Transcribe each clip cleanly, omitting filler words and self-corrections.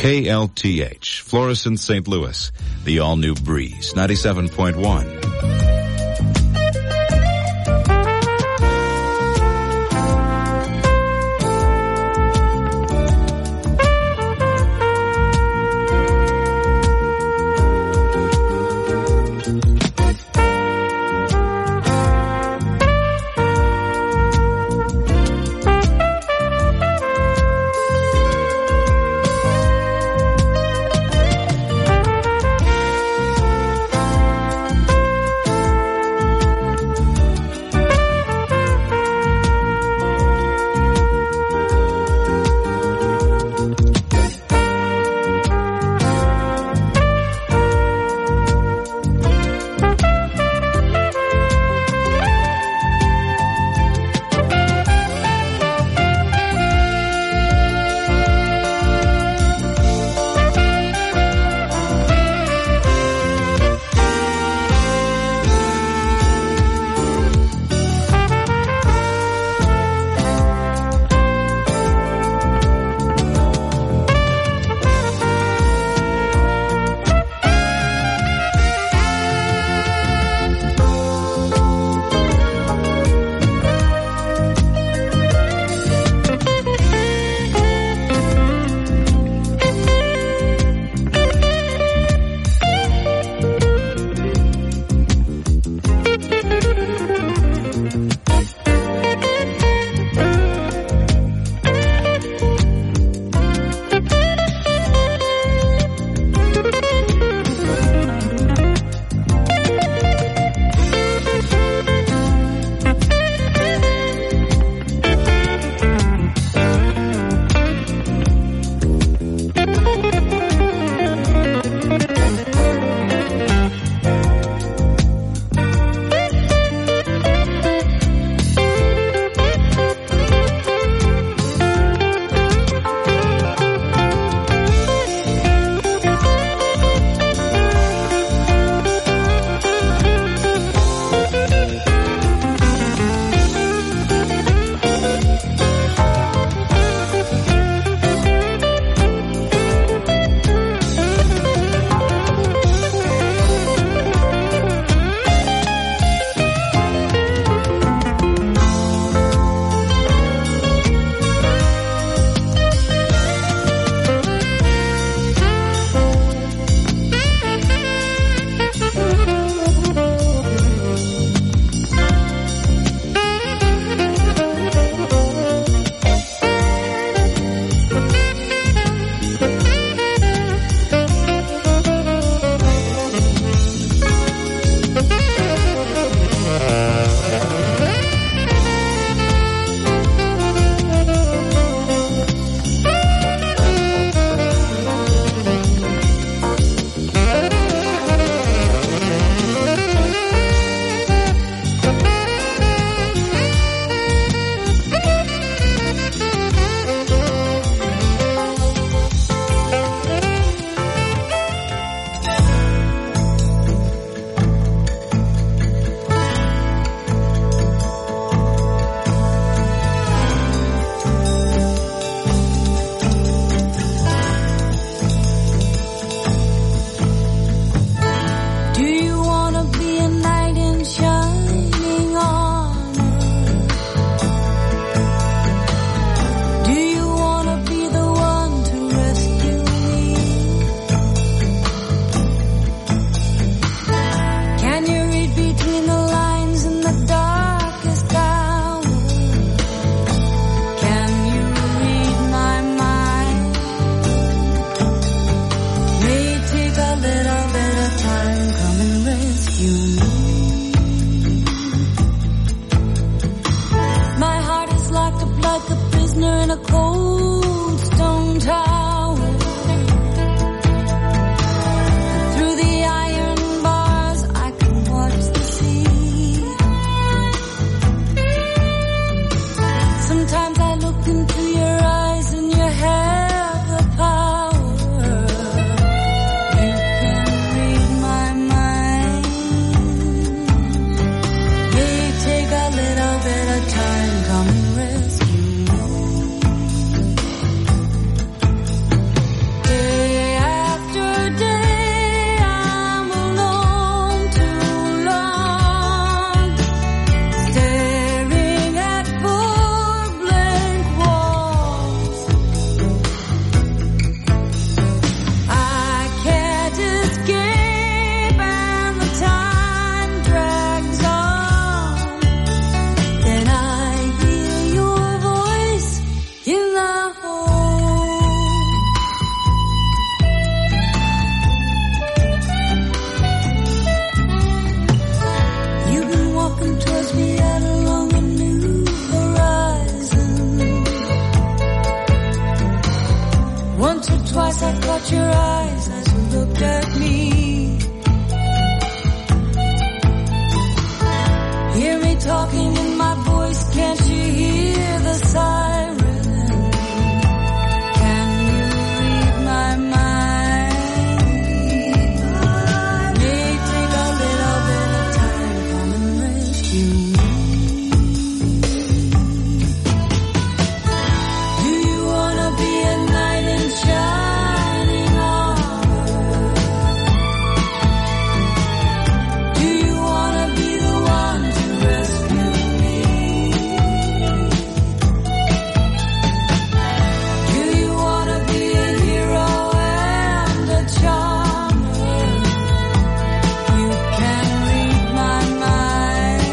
KLTH, Florissant, St. Louis, the all-new Breeze, 97.1. Once or twice I caught your eyes as you looked at me. Hear me talking in my voice, can't you hear the siren? Can you read my mind? May take a little bit of time, come and rescue me. Do you wanna be a knight in shining armor? Do you wanna be the one to rescue me? Do you wanna be a hero and a charmer? You can read my mind.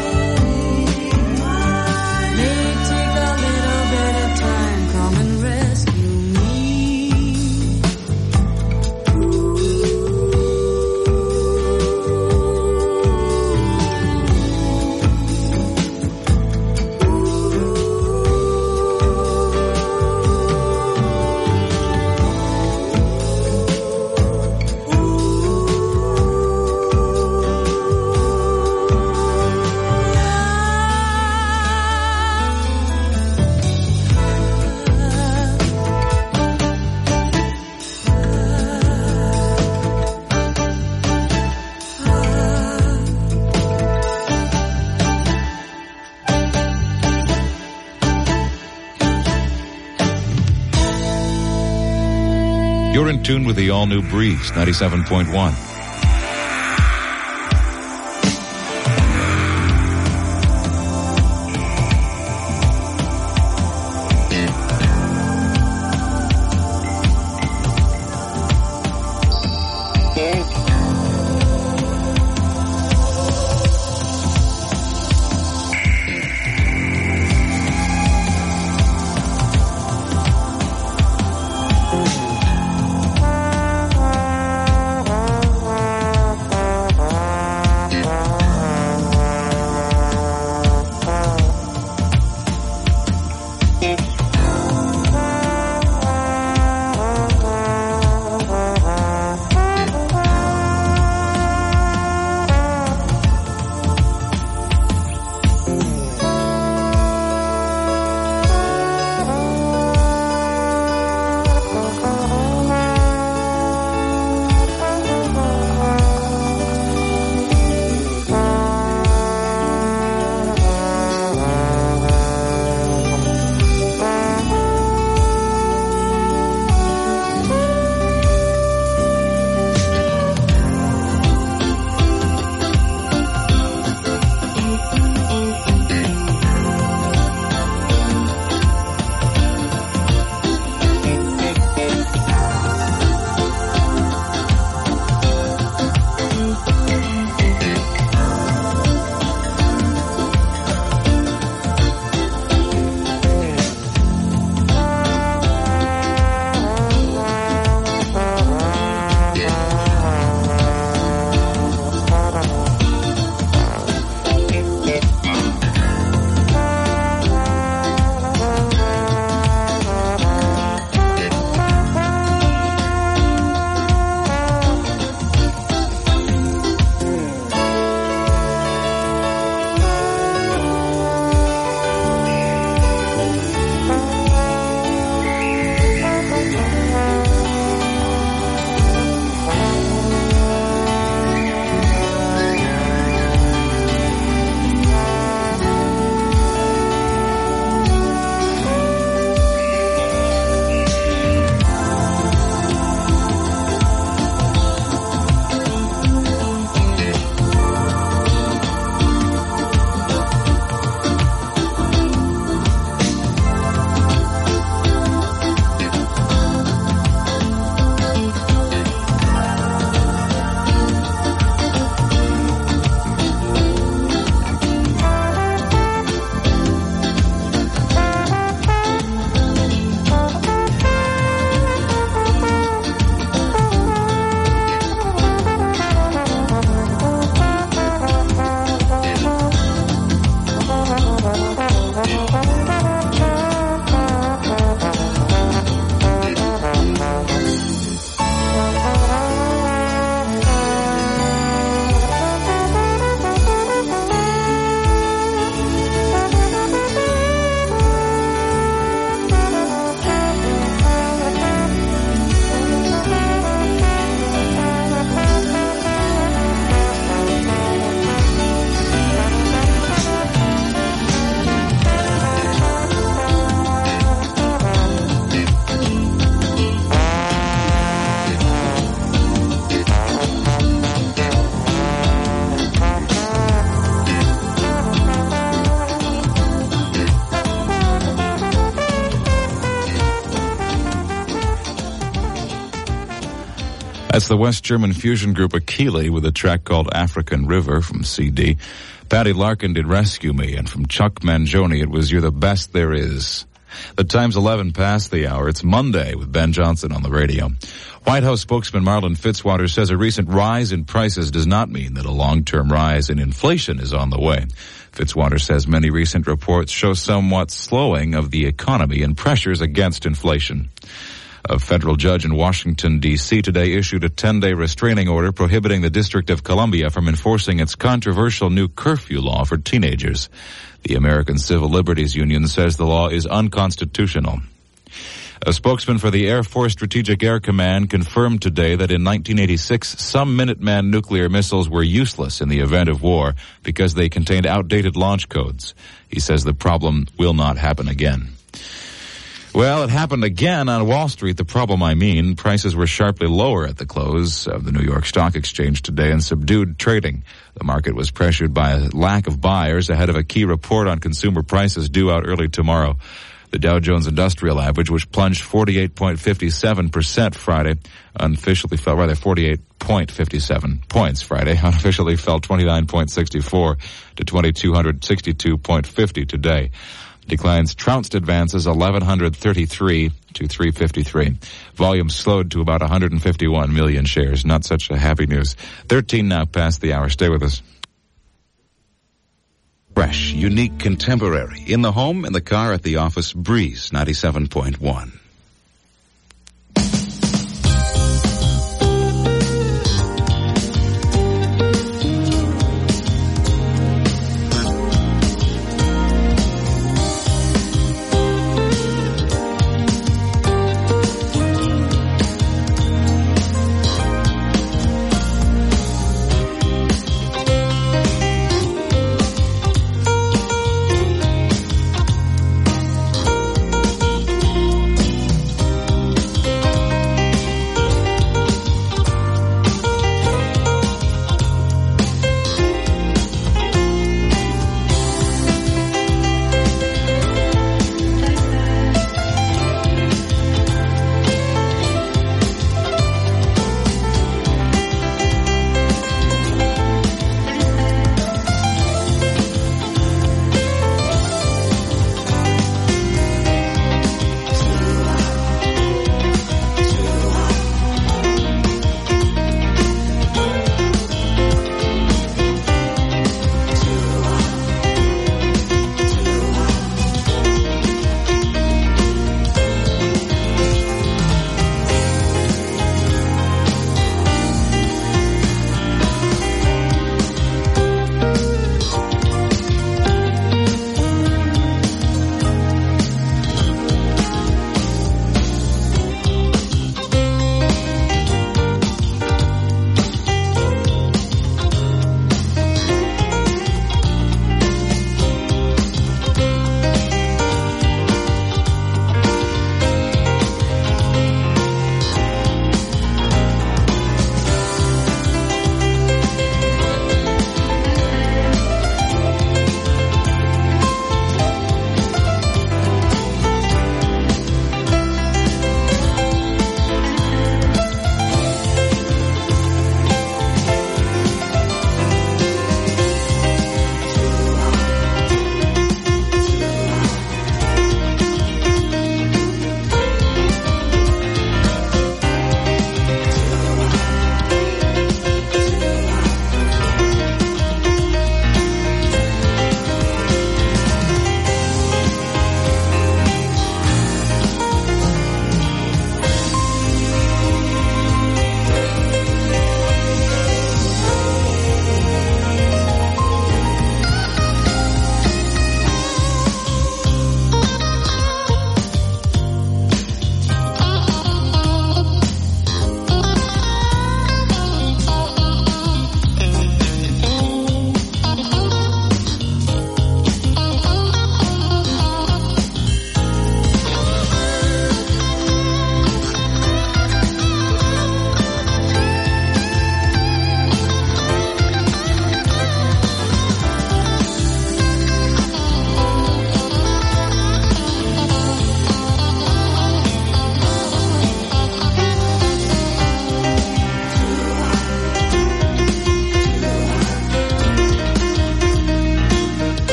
May take a little bit of time, come and rescue me. You're in tune with the all-new Breeze 97.1. That's the West German fusion group Akili with a track called African River from CD. Patty Larkin did Rescue Me, and from Chuck Mangione it was You're the Best There Is. The time's 11 past the hour. It's Monday with Ben Johnson on the radio. White House spokesman Marlin Fitzwater says a recent rise in prices does not mean that a long-term rise in inflation is on the way. Fitzwater says many recent reports show somewhat slowing of the economy and pressures against inflation. A federal judge in Washington, D.C. today issued a 10-day restraining order prohibiting the District of Columbia from enforcing its controversial new curfew law for teenagers. The American Civil Liberties Union says the law is unconstitutional. A spokesman for the Air Force Strategic Air Command confirmed today that in 1986, some Minuteman nuclear missiles were useless in the event of war because they contained outdated launch codes. He says the problem will not happen again. Well, it happened again on Wall Street. The problem, prices were sharply lower at the close of the New York Stock Exchange today and subdued trading. The market was pressured by a lack of buyers ahead of a key report on consumer prices due out early tomorrow. The Dow Jones Industrial Average, which plunged 48.57% Friday, unofficially fell, 48.57 points Friday, unofficially fell 29.64 to 2,262.50 today. Declines trounced advances 1,133 to 353. Volume slowed to about 151 million shares. Not such a happy news. 13 now past the hour. Stay with us. Fresh, unique, contemporary. In the home, in the car, at the office, Breeze 97.1.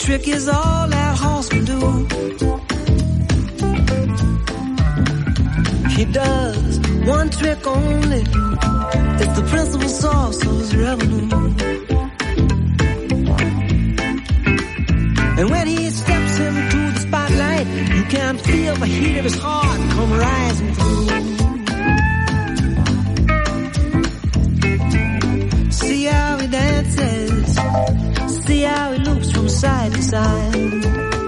trick is all that horse can do. He does one trick only. It's the principal source of his revenue. And when he steps into the spotlight, you can feel the heat of his heart come rising through. See how he dances, see how he loops from side to side.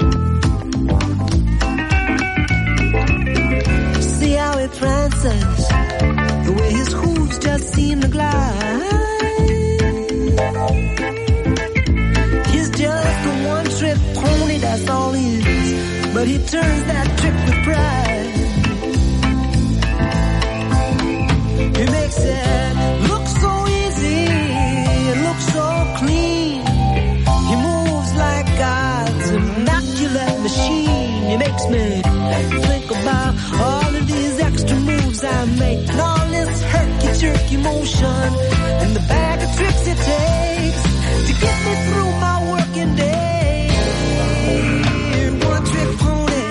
See how he prances, the way his hooves just seem to glide. He's just a one-trick pony, that's all he is. But he turns that trick with pride. He makes it look so easy, it looks so clean. He moves like God's immaculate machine. He makes me think about all of these extra moves I make, and all this herky-jerky motion, and the bag of tricks it takes to get me through my working day. One-trick pony.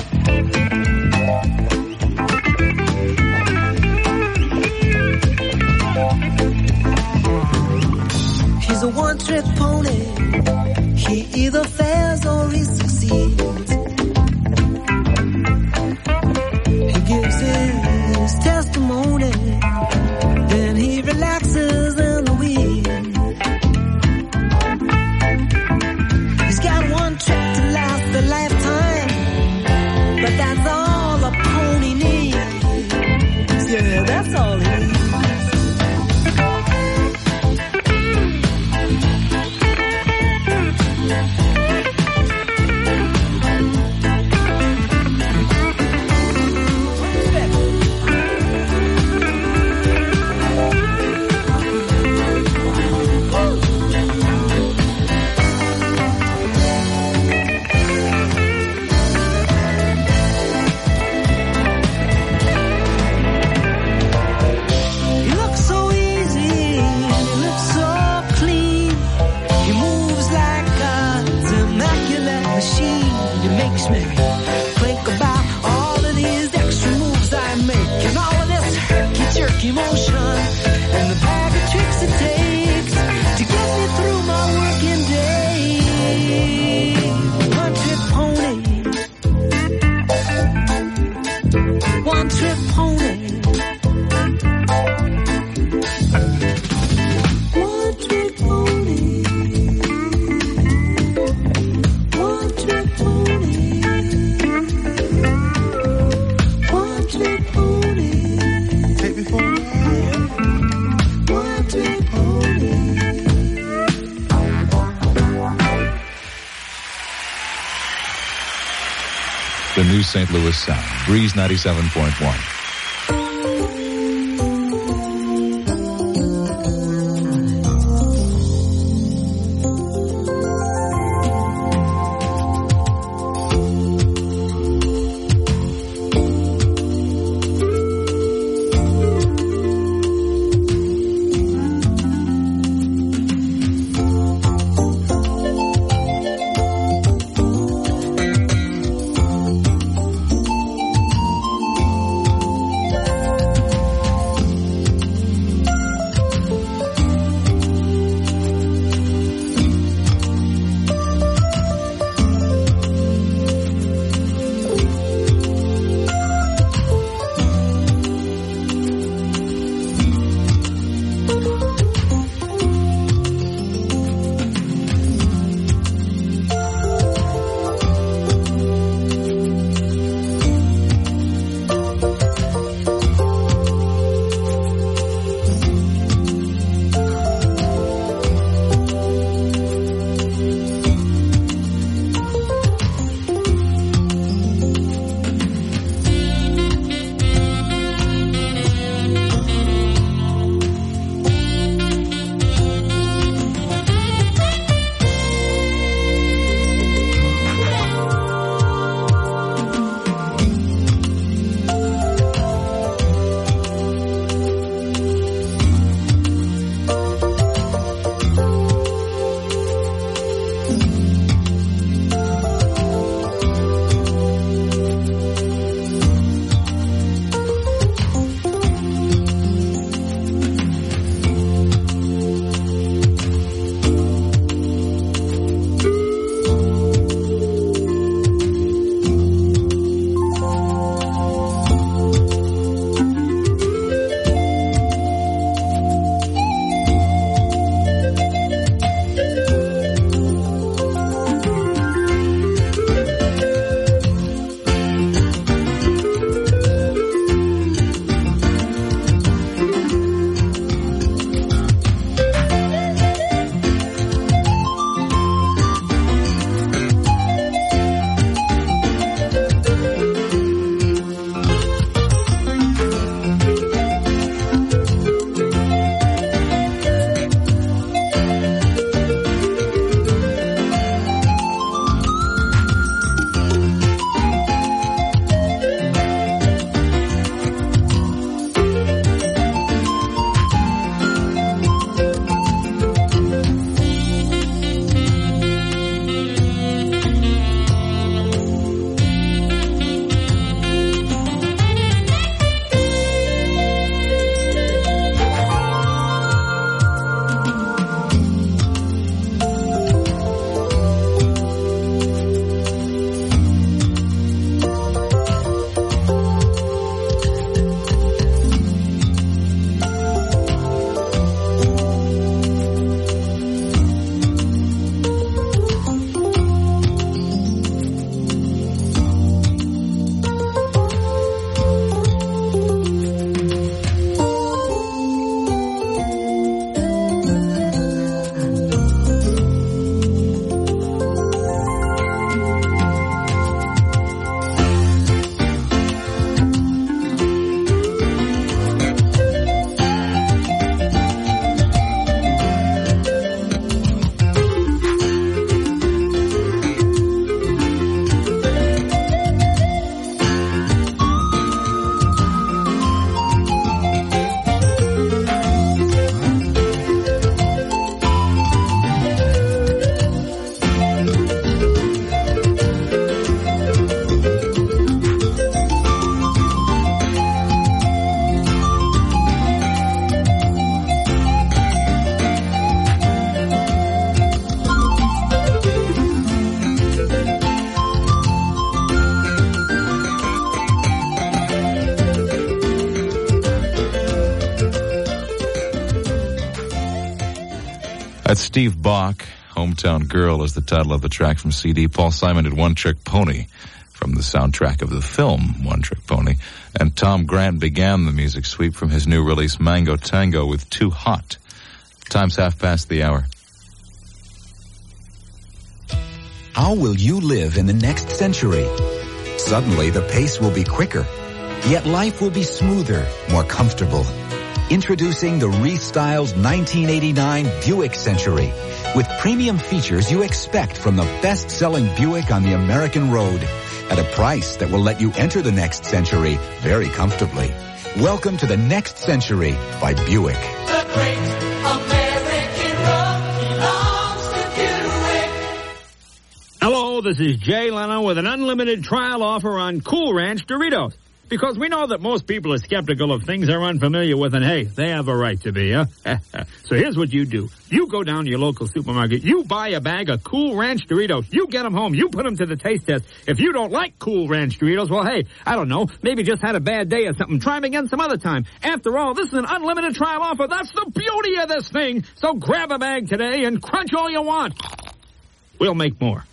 He's a one-trick pony. He either fails or he succeeds. He gives his testimony, then he relaxes in the wheel. He's got one trick to last a lifetime, but that's all a pony needs. Yeah, that's all he needs. Emotion and the bag of tricks it takes to get me through my working day. One trick pony. One trick pony. One trick pony. One trick pony. Take me for the new St. Louis sound. Breeze 97.1. That's Steve Bach. Hometown Girl is the title of the track from CD. Paul Simon did One Trick Pony from the soundtrack of the film One Trick Pony. And Tom Grant began the music sweep from his new release Mango Tango with Too Hot. Time's half past the hour. How will you live in the next century? Suddenly, the pace will be quicker, yet life will be smoother, more comfortable. Introducing the Restyles 1989 Buick Century, with premium features you expect from the best-selling Buick on the American road, at a price that will let you enter the next century very comfortably. Welcome to the next century by Buick. The great American road belongs to Buick. Hello, this is Jay Leno with an unlimited trial offer on Cool Ranch Doritos. Because we know that most people are skeptical of things they're unfamiliar with, and hey, they have a right to be, huh? So here's what you do. You go down to your local supermarket, you buy a bag of Cool Ranch Doritos, you get them home, you put them to the taste test. If you don't like Cool Ranch Doritos, well, hey, I don't know, maybe just had a bad day or something. Try them again some other time. After all, this is an unlimited trial offer. That's the beauty of this thing. So grab a bag today and crunch all you want. We'll make more.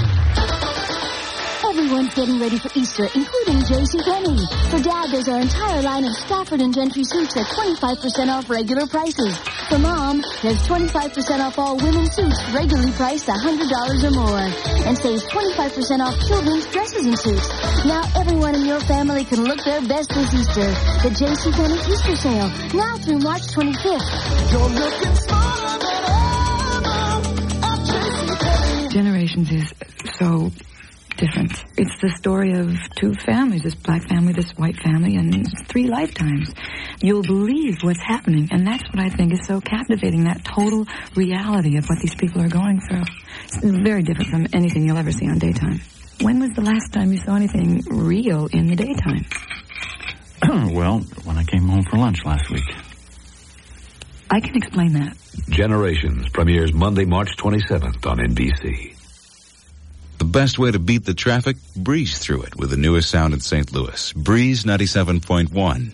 Everyone's getting ready for Easter, including JCPenney. For Dad, there's our entire line of Stafford and Gentry suits at 25% off regular prices. For Mom, there's 25% off all women's suits, regularly priced $100 or more. And saves 25% off children's dresses and suits. Now everyone in your family can look their best this Easter. The JCPenney Easter sale, now through March 25th. You're looking smarter than ever at JCPenney. Generations is so different. It's the story of two families, this black family, this white family, and 3 lifetimes. You'll believe what's happening, and that's what I think is so captivating, that total reality of what these people are going through. It's very different from anything you'll ever see on daytime. When was the last time you saw anything real in the daytime? Well, when I came home for lunch last week. I can explain that. Generations premieres Monday, March 27th on NBC. The best way to beat the traffic? Breeze through it with the newest sound in St. Louis. Breeze 97.1.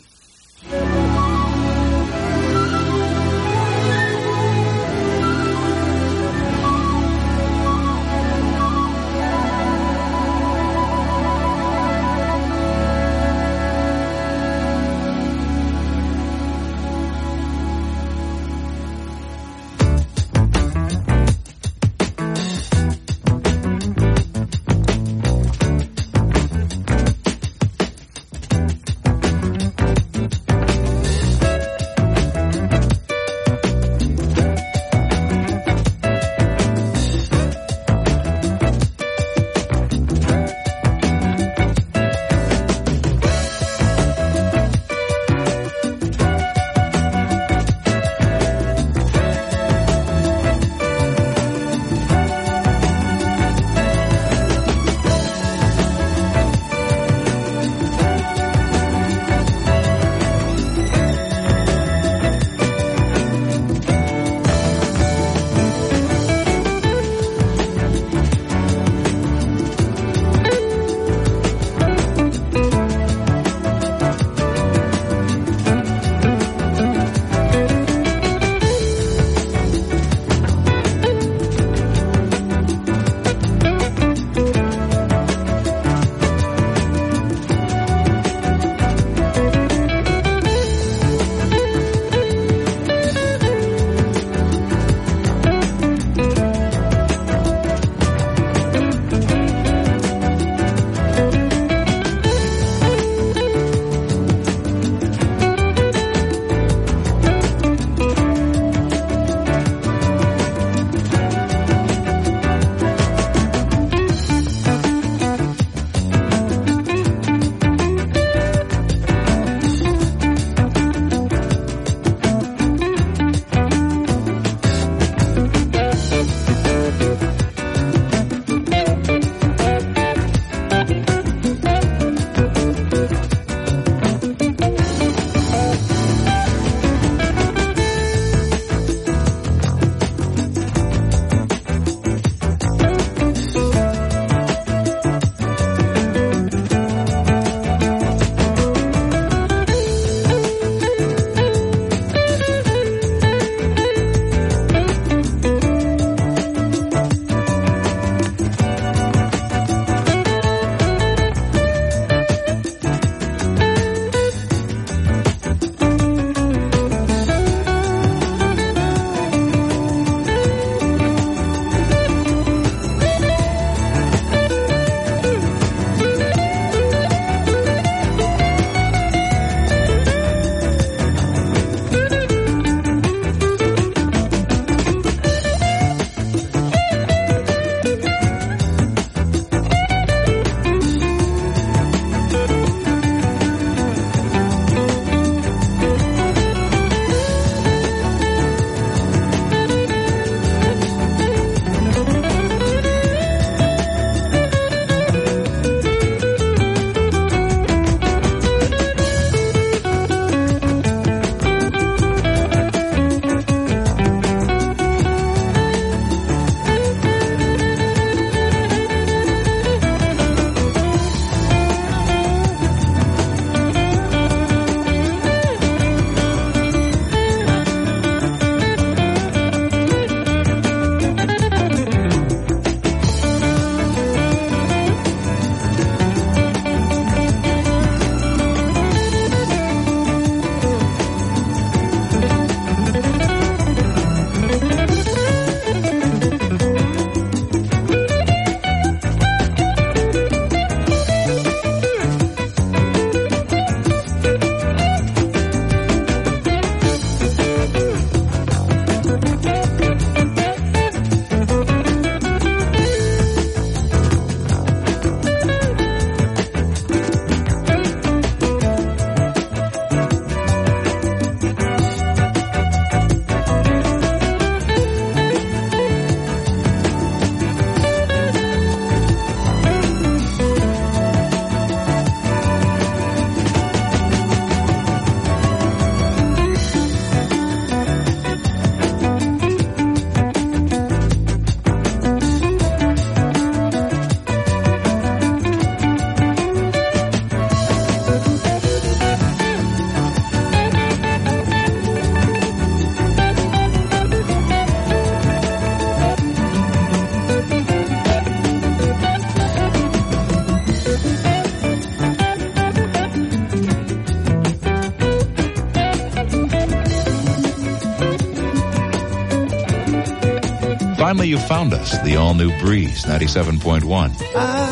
funny you found us, the all-new Breeze 97.1. I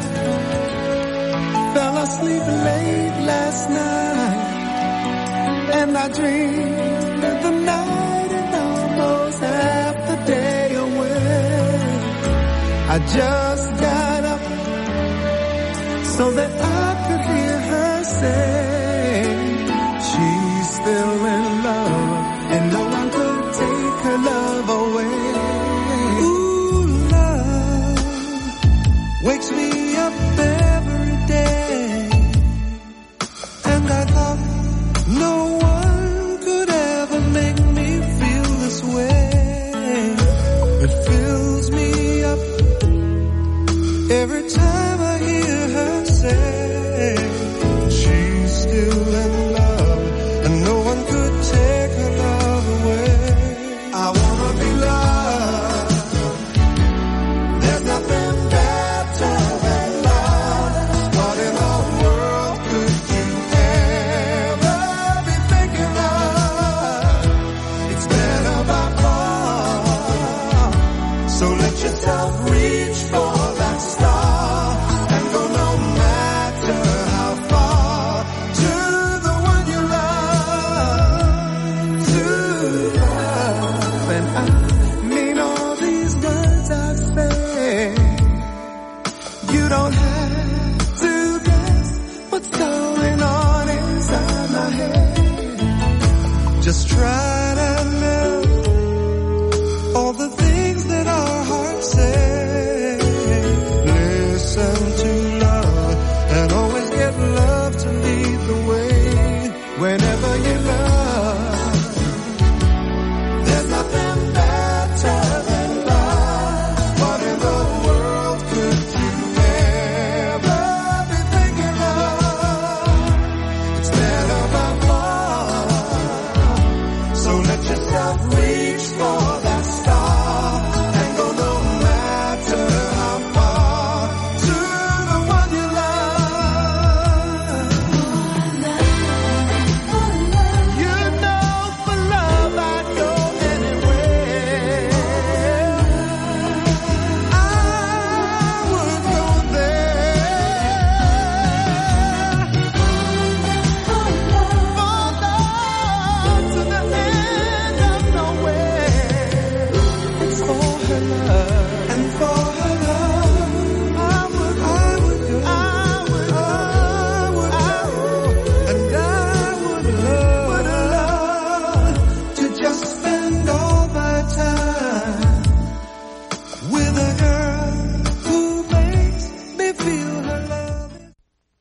fell asleep late last night, and I dreamed of the night and almost half the day away. I just got up so that I could hear her say she's still in love and no one could take her love away. Ooh, love wakes me up every day, and I thought no one could ever make me feel this way. It fills me up every time I hear her say she's still in love and no one could take her love away. I wanna be loved. There's nothing better than love. What in the world could you ever be thinking of? It's better by far. So let yourself reach for that star and go no matter how far to the one you love, to love. And I mean all these words I say. You don't have to guess what's going on inside my head. Just try